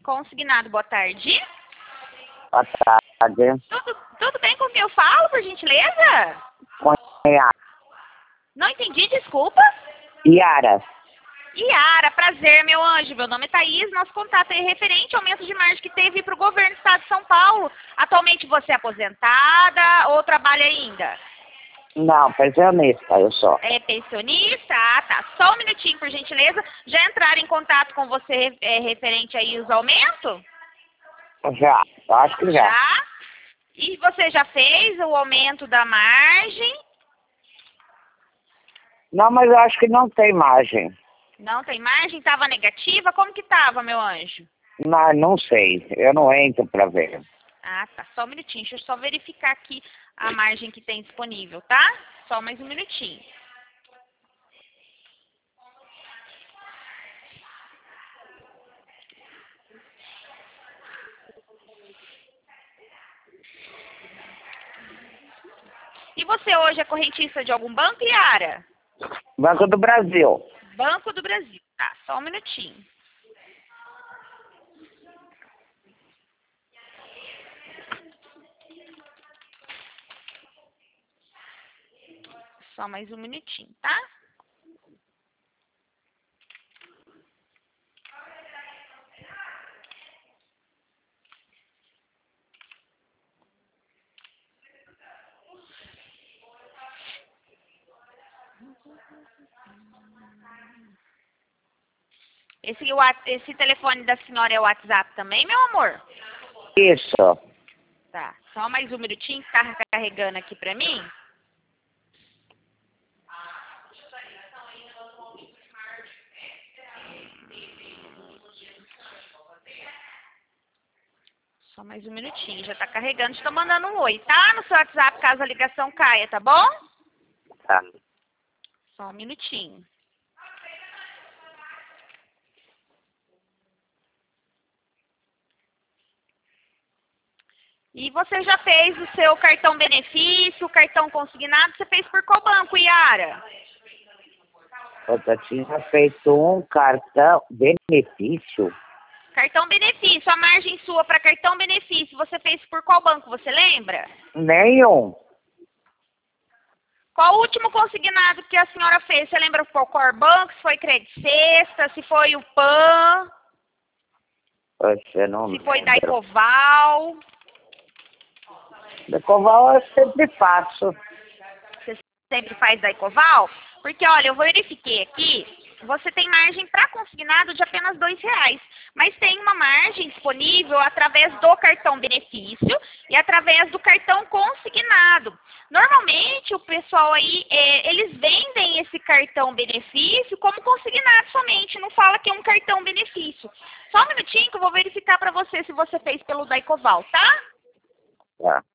Consignado, boa tarde. Boa tarde. Tudo bem com quem eu falo, por gentileza? Com Yara. Não entendi, desculpa. Yara. Yara, prazer, meu anjo. Meu nome é Thaís. Nosso contato é referente ao aumento de margem que teve para o governo do estado de São Paulo. Atualmente você é aposentada ou trabalha ainda? Não, pensionista eu sou. É pensionista? Ah, tá. Só um minutinho, por gentileza. Já entraram em contato com você referente aí os aumentos? Já, eu acho que já. Já? E você já fez o aumento da margem? Não, mas eu acho que não tem margem. Não tem margem? Estava negativa? Como que estava, meu anjo? Não sei, eu não entro pra ver. Ah, tá. Só um minutinho. Deixa eu só verificar aqui a margem que tem disponível, tá? Só mais um minutinho. E você hoje é correntista de algum banco, Yara? Banco do Brasil. Banco do Brasil. Tá, só um minutinho. Só mais um minutinho, tá? Esse telefone da senhora é o WhatsApp também, meu amor? Isso. Tá, só mais um minutinho que tá carregando aqui pra mim. Só mais um minutinho, já tá carregando. Estou mandando um oi, tá? No seu WhatsApp, caso a ligação caia, tá bom? Tá. Só um minutinho. E você já fez o seu cartão benefício, cartão consignado? Você fez por qual banco, Yara? Eu tinha feito um cartão benefício. Cartão benefício, a margem sua para cartão benefício, você fez por qual banco, você lembra? Nenhum. Qual o último consignado que a senhora fez? Você lembra qual Corbanco, se foi Credit Sexta, se foi o PAN, Você não se foi lembra. Daicoval? Decoval eu sempre faço. Você sempre faz Daicoval? Porque, olha, eu verifiquei aqui, você tem margem para consignado de apenas R$2, mas tem uma margem disponível através do cartão benefício e através do cartão consignado. Normalmente, o pessoal aí, eles vendem esse cartão benefício como consignado somente, não fala que é um cartão benefício. Só um minutinho que eu vou verificar para você se você fez pelo Daicoval, tá? Tá.